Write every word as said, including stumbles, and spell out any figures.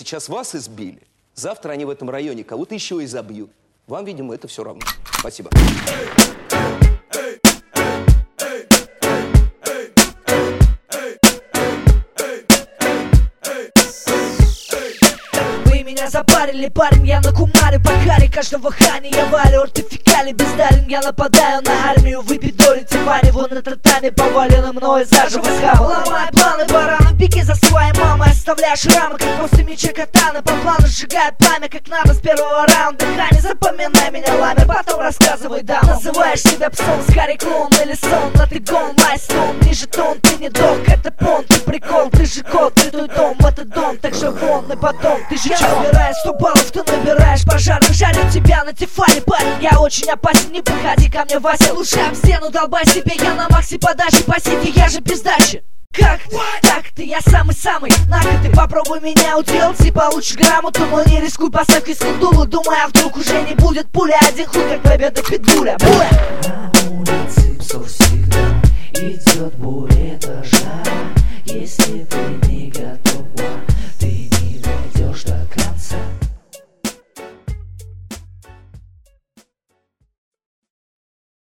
сейчас вас избили, завтра они в этом районе кого-то еще и забьют. Вам, видимо, это все равно. Спасибо. Меня запарили, парень, я на кумаре по каре. Каждого хани я валю, артификали бездарен. Я нападаю на армию, вы пидорите вани. Вон на татами повалено мною заживо схавал. Ломай планы барана, беги за своей мамой. Оставляй шрамы, как после меча катана. По плану сжигает пламя, как надо с первого раунда. Хани, запоминай меня, ламер, потом рассказывай дам. Называешь себя псом, скорей клоун или сон. Но ты гон, майстон, ниже тон, ты не дог. Это понт, ты прикол, ты же кот, ты твой дом. Это дом, так же вон и потом, ты же чё? Набираешь сто баллов, ты набираешь пожар. Жарю тебя на тефале, парень, я очень опасен. Не подходи ко мне, Вася, лучше об стену долбай себе. Я на максе подачи по сети, я же без дачи. Как? Так, ты я самый-самый. На-ка ты попробуй меня уделать и получишь грамоту. Но не рискуй, поставь кислоту. Думай, а вдруг уже не будет пуля. Один хуй, как победа питбуля. Буля! На улице псов всегда идет буря, это жара. Если ты не